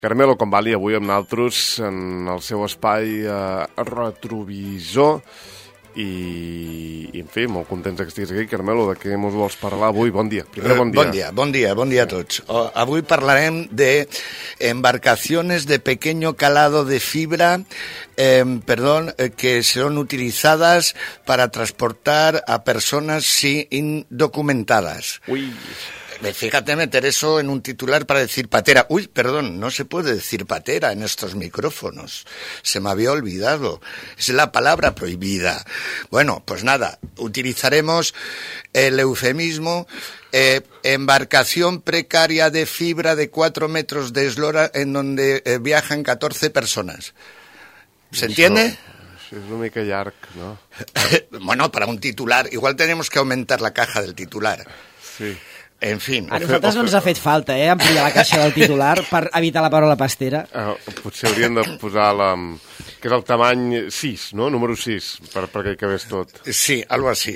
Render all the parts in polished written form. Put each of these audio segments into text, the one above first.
Carmelo Convalli, avui amb naltros en el seu espai retrovisor i en fi, molt contents que estiguis aquí. Carmelo, de què ens vols parlar avui? Bon dia. Primer, bon dia. Bon dia a tots. Avui parlarem de embarcaciones de pequeño calado de fibra, que son utilizadas para transportar a personas indocumentadas. Uy. Fíjate meter eso en un titular para decir patera. Uy, perdón, no se puede decir patera en estos micrófonos. Se me había olvidado. Es la palabra prohibida. Bueno, pues nada, utilizaremos el eufemismo embarcación precaria de fibra de 4 metros de eslora en donde viajan 14 personas. ¿Se entiende? És una mica llarg, no? Bueno, para un titular. Igual tenemos que aumentar la caja del titular. Sí. En fin. A nosaltres no ens ha fet falta, ampliar la caixa del titular per evitar la paraula pastera. Potser hauríem de posar que és el tamany 6, no? Número 6, perquè hi cabés tot. Sí, algo así.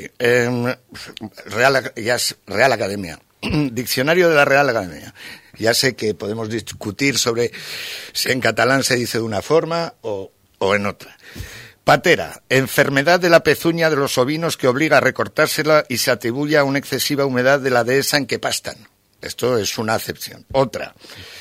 Real Academia. Diccionario de la Real Academia. Ya sé que podemos discutir sobre si en catalán se dice de una forma o en otra. Patera, enfermedad de la pezuña de los ovinos que obliga a recortársela y se atribuye a una excesiva humedad de la dehesa en que pastan. Esto es una acepción. Otra,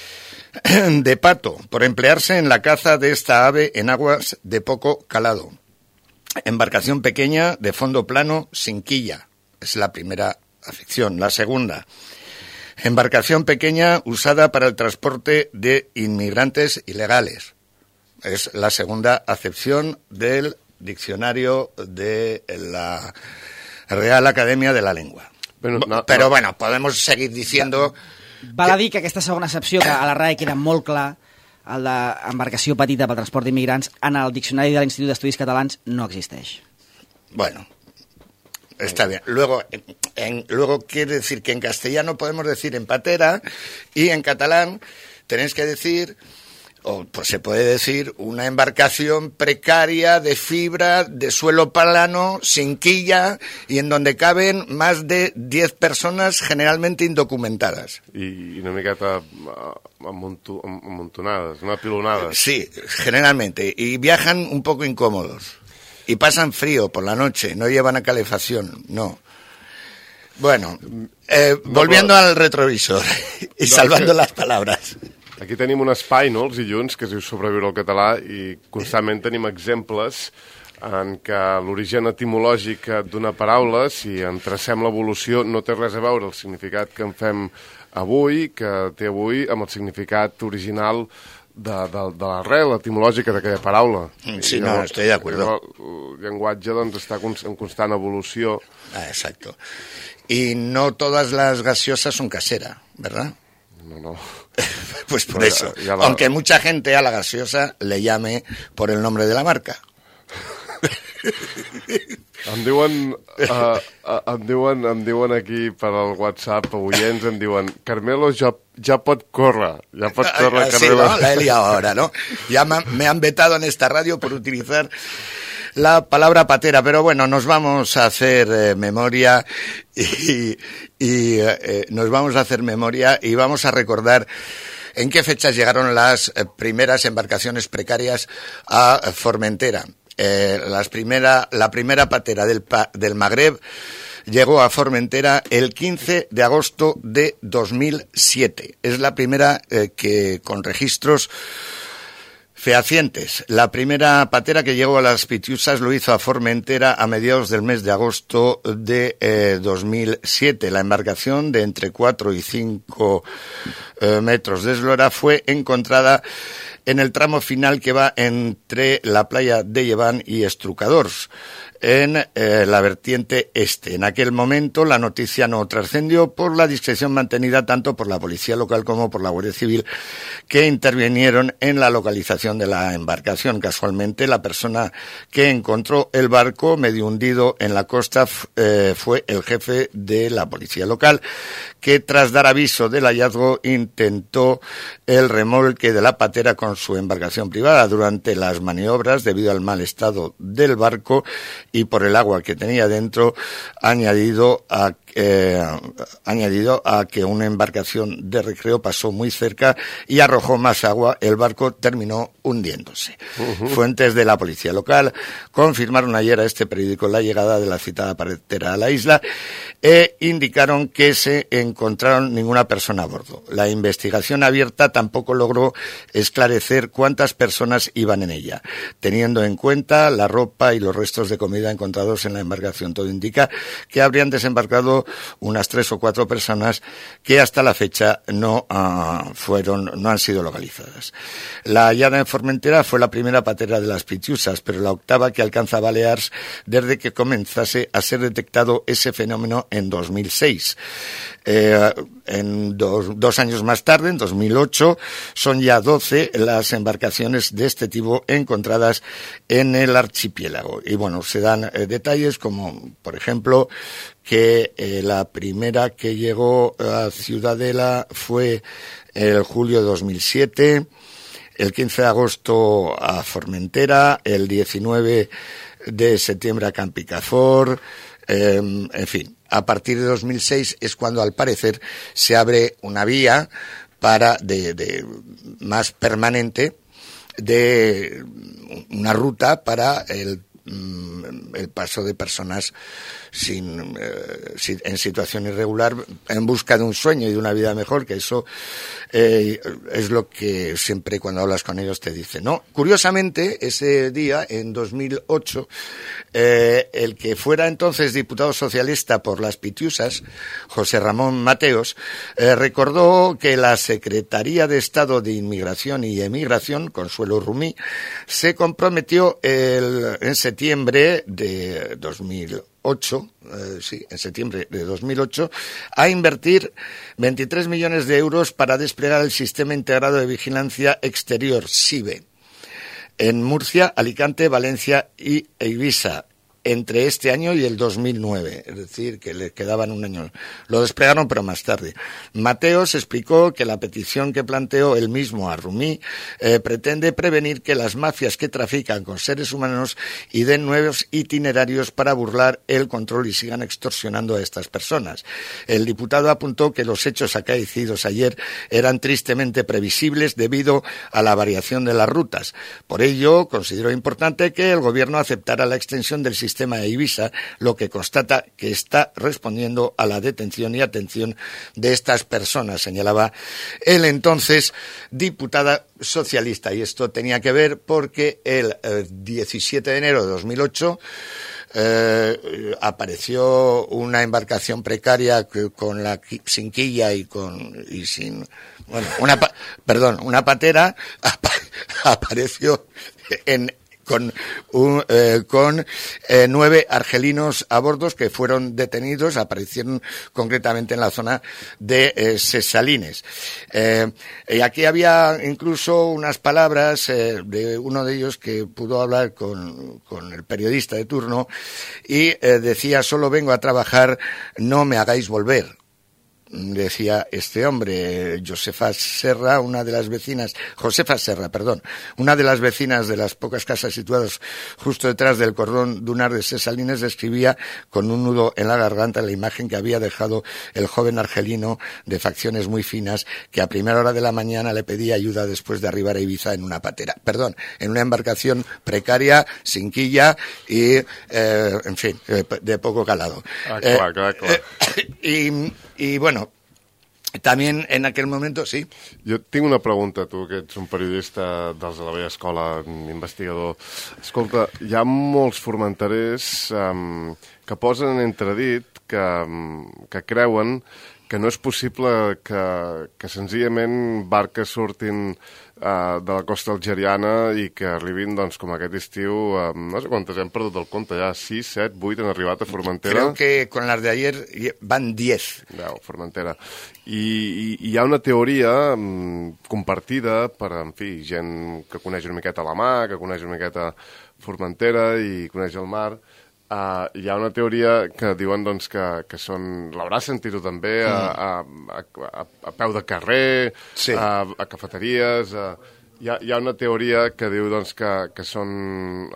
de pato, por emplearse en la caza de esta ave en aguas de poco calado. Embarcación pequeña, de fondo plano, sin quilla. Es la primera acepción. La segunda, embarcación pequeña usada para el transporte de inmigrantes ilegales. Es la segunda acepción del diccionario de la Real Academia de la Lengua. Però bueno, podemos seguir diciendo... Val a dir que aquesta segona acepció, que a la RAE queda molt clar, el d'embarcació petita pel transport d'immigrants, en el diccionari de l'Institut d'Estudis Catalans no existeix. Bueno, está bien. Luego quiere decir que en castellano podemos decir en patera y en catalán tenéis que decir... O pues se puede decir una embarcación precaria de fibra, de suelo plano, sin quilla y en donde caben más de 10 personas generalmente indocumentadas. Y una miqueta amontonadas, no apilonadas. Sí, generalmente. Y viajan un poco incómodos. Y pasan frío por la noche, no llevan a calefacción, no. Bueno, volviendo al retrovisor y salvando las palabras. Aquí tenim un espai, no?, els dilluns, que es diu Sobreviure al català, i constantment tenim exemples en què l'origen etimològic d'una paraula, si en tracem l'evolució, no té res a veure el significat que en fem avui, que té avui, amb el significat original de l'arrel etimològica d'aquella paraula. Sí, no, estoy de acuerdo. El llenguatge doncs, està en constant evolució. Exacto. Y no todas las gaseosas son caseras, ¿verdad? No. Pues por eso. Aunque mucha gente a la gaseosa le llame por el nombre de la marca. Em diuen aquí per al WhatsApp, oients, em diuen Carmelo ja pot córrer. Ja pot córrer, sí, Carmelo. ¿no? La he liado ahora, ¿no? Ya me han vetado en esta radio por utilizar la palabra patera, pero bueno, nos vamos a hacer memoria y vamos a recordar en qué fechas llegaron las primeras embarcaciones precarias a Formentera. La primera patera del Magreb llegó a Formentera el 15 de agosto de 2007. Es la primera que con registros fehacientes. La primera patera que llegó a las Pitiusas lo hizo a Formentera a mediados del mes de agosto de 2007. La embarcación de entre 4 y 5 metros de eslora fue encontrada en el tramo final que va entre la playa de Llevant y Estrucadors, en la vertiente este. En aquel momento la noticia no trascendió por la discreción mantenida tanto por la policía local como por la Guardia Civil, que intervinieron en la localización de la embarcación. Casualmente, la persona que encontró el barco medio hundido en la costa fue el jefe de la policía local, que tras dar aviso del hallazgo intentó el remolque de la patera con con su embarcación privada durante las maniobras debido al mal estado del barco y por el agua que tenía dentro, añadido a que una embarcación de recreo pasó muy cerca y arrojó más agua, el barco terminó hundiéndose. Fuentes de la policía local confirmaron ayer a este periódico la llegada de la citada patera a la isla e indicaron que se encontraron ninguna persona a bordo. La investigación abierta tampoco logró esclarecer cuántas personas iban en ella, teniendo en cuenta la ropa y los restos de comida encontrados en la embarcación. Todo indica que habrían desembarcado unas 3 o 4 personas que hasta la fecha no han sido localizadas. La hallada en Formentera fue la primera patera de las Pitiusas, pero la octava que alcanza Balears desde que comenzase a ser detectado ese fenómeno en 2006. Dos años más tarde, en 2008, son ya 12 las embarcaciones de este tipo encontradas en el archipiélago. Y bueno, se dan detalles como, por ejemplo, que la primera que llegó a Ciudadela fue el julio de 2007, el 15 de agosto a Formentera, el 19 de septiembre a Campicafor, en fin. A partir de 2006 es cuando, al parecer, se abre una vía de más permanente, de una ruta para el paso de personas en situación irregular en busca de un sueño y de una vida mejor, que eso es lo que siempre cuando hablas con ellos te dicen, ¿no? Curiosamente, ese día, en 2008, el que fuera entonces diputado socialista por las Pitiusas, José Ramón Mateos, recordó que la Secretaría de Estado de Inmigración y Emigración, Consuelo Rumí, se comprometió en septiembre de 2008, en septiembre de 2008, a invertir 23 millones de euros para desplegar el Sistema Integrado de Vigilancia Exterior, SIVE, en Murcia, Alicante, Valencia e Ibiza, entre este año y el 2009, es decir, que le quedaban un año. Lo desplegaron, pero más tarde. Mateos explicó que la petición que planteó él mismo a Rumí pretende prevenir que las mafias que trafican con seres humanos y den nuevos itinerarios para burlar el control y sigan extorsionando a estas personas. El diputado apuntó que los hechos acaecidos ayer eran tristemente previsibles debido a la variación de las rutas. Por ello, consideró importante que el Gobierno aceptara la extensión del sistema de Ibiza, lo que constata que está respondiendo a la detención y atención de estas personas, señalaba el entonces diputada socialista. Y esto tenía que ver porque el 17 de enero de 2008 apareció una embarcación precaria sin quilla una patera apareció con 9 argelinos a bordo que fueron detenidos, aparecieron concretamente en la zona de Sesalines. Y aquí había incluso unas palabras de uno de ellos que pudo hablar con el periodista de turno y decía: solo vengo a trabajar, no me hagáis volver. Decía este hombre, Josefa Serra, una de las vecinas de las pocas casas situadas justo detrás del cordón dunar de Sesalines, describía con un nudo en la garganta la imagen que había dejado el joven argelino de facciones muy finas que a primera hora de la mañana le pedía ayuda después de arribar a Ibiza en una embarcación precaria, sin quilla y, en fin, de poco calado. Clar. I bueno, també en aquell moment, sí. Jo tinc una pregunta, tu, que ets un periodista dels de la vella escola, un investigador. Escolta, hi ha molts formenterers que posen en entredit, que creuen que no és possible que senzillament barques surtin de la costa algeriana i que arribin, doncs, com aquest estiu, no sé quantes hem perdut el compte, ja 6, 7, 8 han arribat a Formentera. Creo que con las de ayer van 10. Formentera. I hi ha una teoria compartida per, en fi, gent que coneix una miqueta la mar, que coneix una miqueta Formentera i coneix el mar. Hi ha una teoria que diuen, doncs, que són... L'hauràs sentit a peu de carrer, sí, a cafeteries... Hi ha una teoria que diu doncs, que són...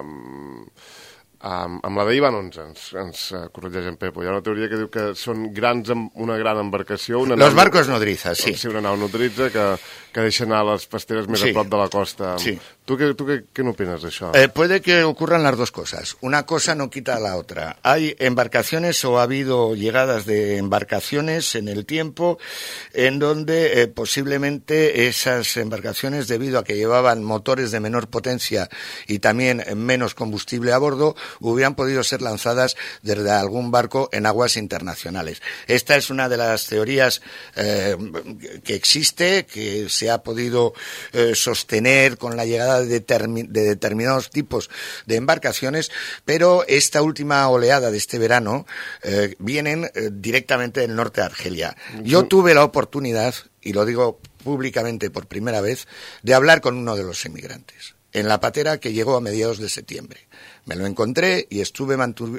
amb la d'ahir van 11, ens corregeix en Pepo. Hi ha una teoria que diu que són una gran embarcació... Los barcos nodriza, sí. Sí, una nau nodriza que deixa anar les pasteres més a prop de la costa. Sí. ¿Tú qué n'opines d'això? Puede que ocurran las dos cosas. Una cosa no quita la otra. Hay embarcaciones o ha habido llegadas de embarcaciones en el tiempo en donde posiblemente esas embarcaciones, debido a que llevaban motores de menor potencia y también menos combustible a bordo, hubieran podido ser lanzadas desde algún barco en aguas internacionales. Esta es una de las teorías que existe, que se ha podido sostener con la llegada de determinados tipos de embarcaciones, pero esta última oleada de este verano vienen directamente del norte de Argelia. Yo tuve la oportunidad, y lo digo públicamente por primera vez, de hablar con uno de los emigrantes en la patera que llegó a mediados de septiembre. Me lo encontré y estuve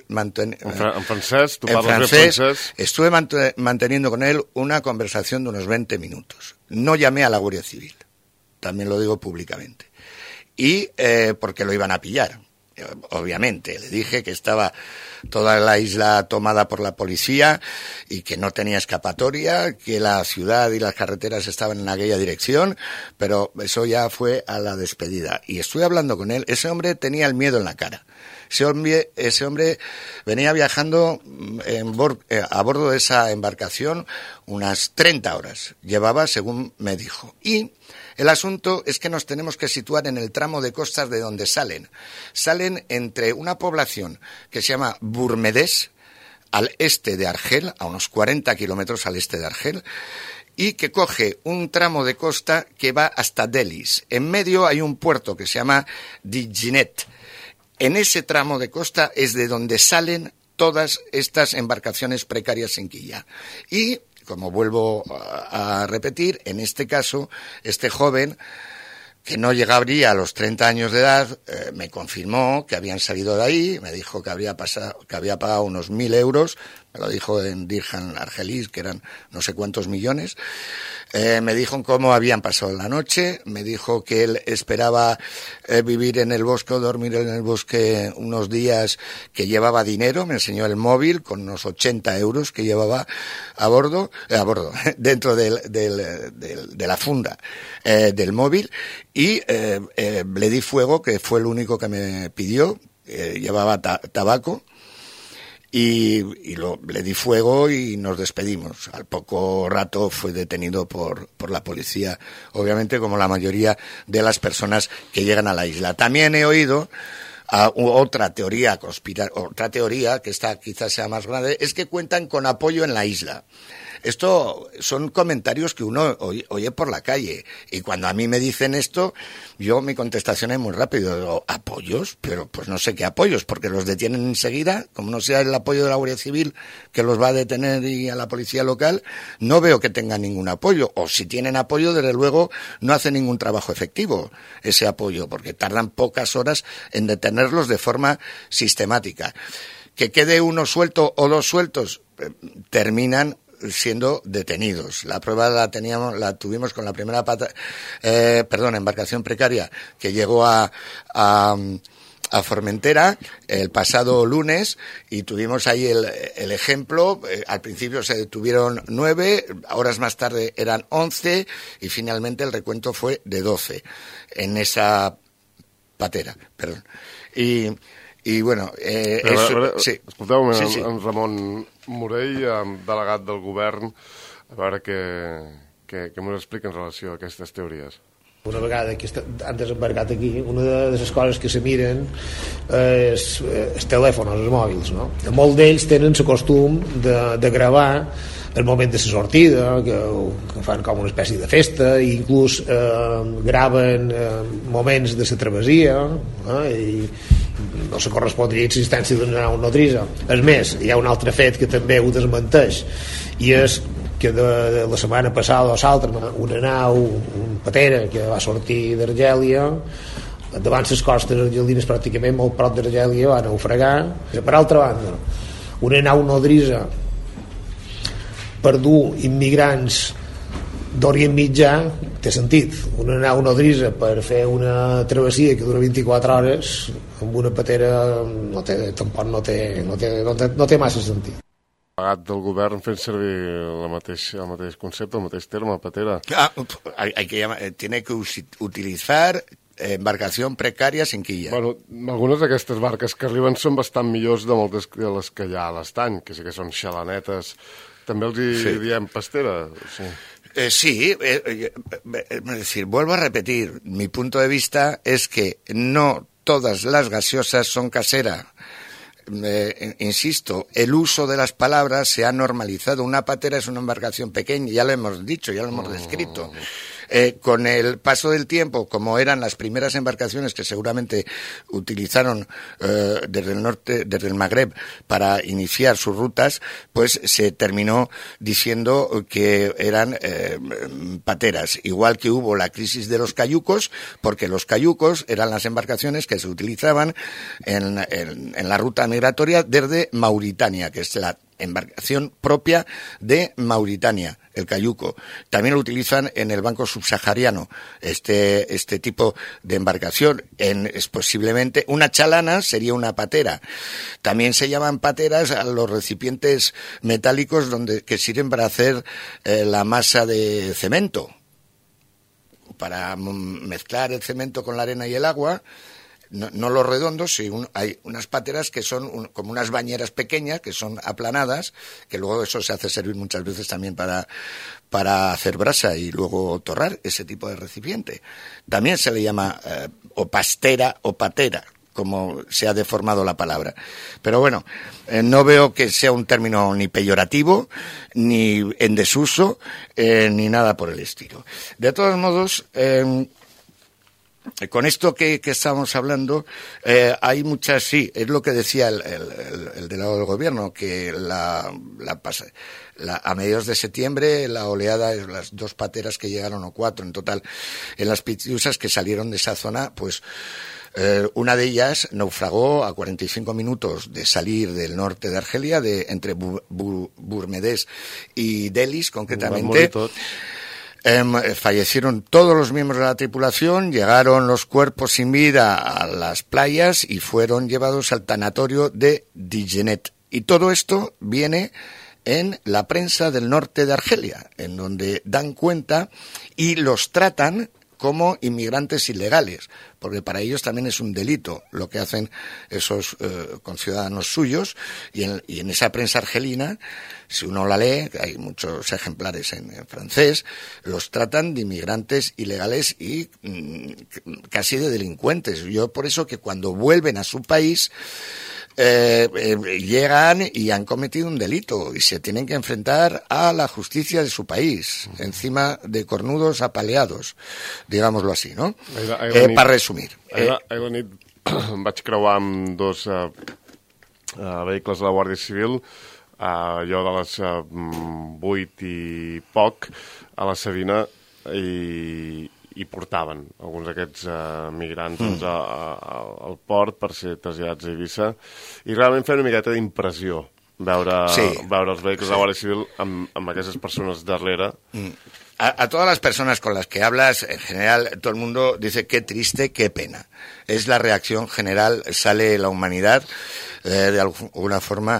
estuve manteniendo con él una conversación de unos 20 minutos. No llamé a la Guardia Civil, también lo digo públicamente. Y porque lo iban a pillar, obviamente. Le dije que estaba toda la isla tomada por la policía y que no tenía escapatoria, que la ciudad y las carreteras estaban en aquella dirección, pero eso ya fue a la despedida. Y estuve hablando con él. Ese hombre tenía el miedo en la cara. Ese hombre venía viajando a bordo de esa embarcación unas 30 horas. Llevaba, según me dijo. Y el asunto es que nos tenemos que situar en el tramo de costas de donde salen. Salen entre una población que se llama Bourmédès, al este de Argel, a unos 40 kilómetros al este de Argel, y que coge un tramo de costa que va hasta Delis. En medio hay un puerto que se llama Dijinet. En ese tramo de costa es de donde salen todas estas embarcaciones precarias sin quilla. Y, como vuelvo a repetir, en este caso, este joven, que no llegaría a los 30 años de edad, me confirmó que habían salido de ahí, me dijo que había pagado unos 1.000 euros, me lo dijo en dirham argelíes, que eran no sé cuántos millones. Me dijo cómo habían pasado la noche, me dijo que él esperaba vivir en el bosque o dormir en el bosque unos días, que llevaba dinero, me enseñó el móvil con unos 80 euros que llevaba a bordo, dentro de la funda del móvil, y le di fuego, que fue el único que me pidió, llevaba tabaco. Y le di fuego y nos despedimos. Al poco rato fue detenido por la policía, obviamente, como la mayoría de las personas que llegan a la isla. También he oído otra teoría que esta quizás sea más grande, es que cuentan con apoyo en la isla. Esto son comentarios que uno oye por la calle, y cuando a mí me dicen esto, mi contestación es muy rápido. Digo, ¿apoyos? Pero pues no sé qué apoyos, porque los detienen enseguida, como no sea el apoyo de la Guardia Civil que los va a detener y a la policía local, no veo que tengan ningún apoyo, o si tienen apoyo, desde luego no hacen ningún trabajo efectivo ese apoyo, porque tardan pocas horas en detenerlos de forma sistemática. Que quede uno suelto o dos sueltos, terminan siendo detenidos. La prueba la tuvimos con la primera embarcación precaria que llegó a Formentera el pasado lunes, y tuvimos ahí el ejemplo. Al principio se detuvieron 9, horas más tarde eran 11, y finalmente el recuento fue de 12 en esa patera. Perdón. I bueno, sí. Escolteu, sí. En Ramon Morell, delegat del govern, a veure què m'ho explica en relació a aquestes teories. Una vegada que han desembarcat aquí, una de les coses que se miren és el telèfon, els mòbils, no? Molts d'ells tenen el costum de gravar el moment de la sortida, que fan com una espècie de festa, i inclús graven moments de la travessia, i no se correspondria a l'existència d'una nau nodrissa. És més, hi ha un altre fet que també ho desmenteix, i és que de la setmana passada o l'altra, una nau, un patera que va sortir d'Argèlia, davant les costes argelines, pràcticament molt prop d'Argèlia, va naufragar. Per altra banda, una nau nodrissa per dur immigrants d'Orient Mitjà té sentit. Una nau nodrissa per fer una travessia que dura 24 hores amb una patera tampoc no té massa sentit. Pagat del govern fent servir el mateix concepte, el mateix terme, patera. Tiene que utilizar embarcación precaria sin quilla. Bueno, algunes d'aquestes barques que arriben són bastant millors de moltes de les que hi ha a l'estany, que sí que són xalanetes. També els diem pastera. Sí, es decir, vuelvo a repetir, mi punto de vista es que no todas las gaseosas son caseras. Insisto, el uso de las palabras se ha normalizado. Una patera es una embarcación pequeña, ya lo hemos dicho, ya lo hemos descrito. Con el paso del tiempo, como eran las primeras embarcaciones que seguramente utilizaron desde el norte, desde el Magreb, para iniciar sus rutas, pues se terminó diciendo que eran pateras. Igual que hubo la crisis de los cayucos, porque los cayucos eran las embarcaciones que se utilizaban en la ruta migratoria desde Mauritania, que es la embarcación propia de Mauritania, el cayuco. También lo utilizan en el banco subsahariano, este tipo de embarcación. Es posiblemente una chalana, sería una patera. También se llaman pateras a los recipientes metálicos que sirven para hacer la masa de cemento, para mezclar el cemento con la arena y el agua. No los redondos, sí, hay unas pateras que son como unas bañeras pequeñas, que son aplanadas, que luego eso se hace servir muchas veces también para hacer brasa y luego torrar ese tipo de recipiente. También se le llama o pastera o patera, como se ha deformado la palabra. Pero bueno, no veo que sea un término ni peyorativo, ni en desuso, ni nada por el estilo. De todos modos, con esto que estamos hablando, hay muchas, sí, es lo que decía el delegado del gobierno, que a mediados de septiembre la oleada, las 2 pateras que llegaron, o 4 en total, en las Pitiusas que salieron de esa zona, pues una de ellas naufragó a 45 minutos de salir del norte de Argelia, entre Bourmedés y Delis, concretamente. Fallecieron todos los miembros de la tripulación, llegaron los cuerpos sin vida a las playas y fueron llevados al tanatorio de Digenet. Y todo esto viene en la prensa del norte de Argelia, en donde dan cuenta y los tratan como inmigrantes ilegales, porque para ellos también es un delito lo que hacen esos conciudadanos suyos, y en esa prensa argelina, si uno la lee, hay muchos ejemplares en francés, los tratan de inmigrantes ilegales y casi de delincuentes. Yo por eso que cuando vuelven a su país llegan y han cometido un delito y se tienen que enfrentar a la justicia de su país, encima de cornudos apaleados, digámoslo así, ¿no? Para resumir. Ahir la nit vaig creuar amb 2 vehicles de la Guàrdia Civil, allò de les 8 i poc, a la Savina, i portaven alguns d'aquests migrants al port per ser traslladats a Eivissa, i realment feia una miqueta d'impressió veure els vehicles de la Guàrdia Civil amb aquestes persones darrere. A todas las personas con las que hablas, en general, todo el mundo dice qué triste, qué pena. Es la reacción general, sale la humanidad de alguna forma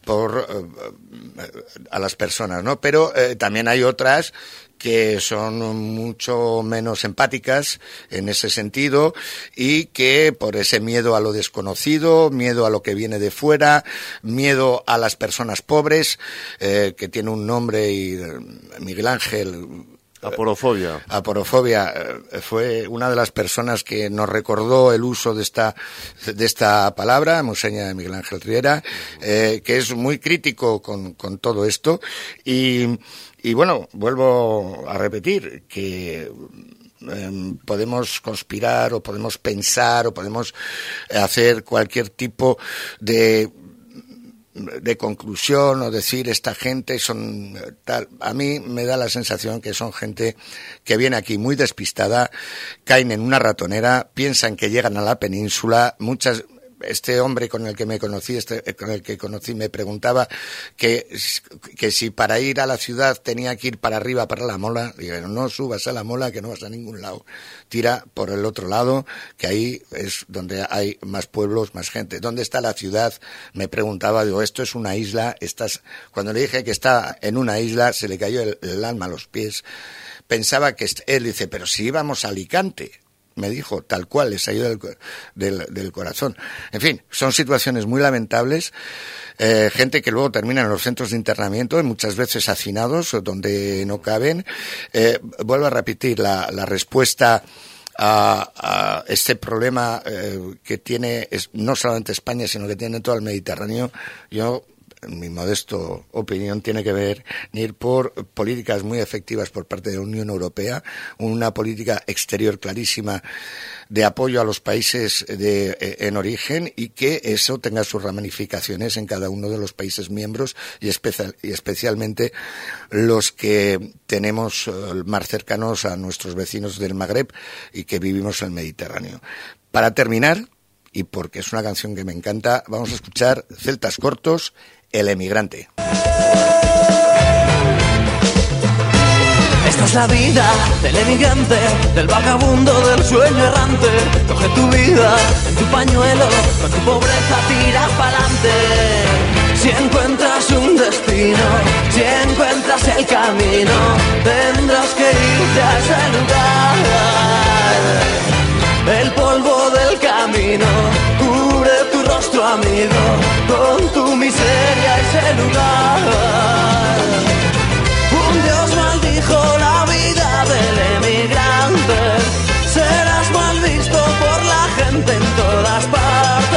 a las personas, ¿no? Pero también hay otras que son mucho menos empáticas en ese sentido y que por ese miedo a lo desconocido, miedo a lo que viene de fuera, miedo a las personas pobres, que tiene un nombre, y Miguel Ángel... Aporofobia. Aporofobia fue una de las personas que nos recordó el uso de esta palabra, Museña Miguel Ángel Riera, que es muy crítico con todo esto. Y bueno, vuelvo a repetir que podemos conspirar o podemos pensar o podemos hacer cualquier tipo de conclusión o decir esta gente son tal. A mí me da la sensación que son gente que viene aquí muy despistada, caen en una ratonera, piensan que llegan a la península, muchas este hombre con el que me conocí, me preguntaba que si para ir a la ciudad tenía que ir para arriba, para la Mola. Dijeron, no subas a la Mola, que no vas a ningún lado. Tira por el otro lado, que ahí es donde hay más pueblos, más gente. ¿Dónde está la ciudad? Me preguntaba, digo, esto es una isla. Cuando le dije que está en una isla, se le cayó el alma a los pies. Pensaba que él dice, pero si íbamos a Alicante. Me dijo, tal cual, le salió del corazón. En fin, son situaciones muy lamentables. Gente que luego termina en los centros de internamiento, y muchas veces hacinados, donde no caben. Vuelvo a repetir, la respuesta a este problema que tiene no solamente España, sino que tiene todo el Mediterráneo. Yo, en mi modesto opinión, tiene que ver ir por políticas muy efectivas por parte de la Unión Europea, una política exterior clarísima de apoyo a los países en origen, y que eso tenga sus ramificaciones en cada uno de los países miembros y especialmente los que tenemos más cercanos a nuestros vecinos del Magreb y que vivimos en el Mediterráneo. Para terminar, y porque es una canción que me encanta, vamos a escuchar Celtas Cortos, El Emigrante. Esta es la vida del emigrante, del vagabundo, del sueño errante. Coge tu vida en tu pañuelo, con tu pobreza tira pa'lante. Si encuentras un destino, si encuentras el camino, tendrás que irte a ese lugar. El polvo del camino cubre tu rostro, amigo, con tu miseria ese lugar. Un Dios maldijo la vida del emigrante, serás mal visto por la gente en todas partes.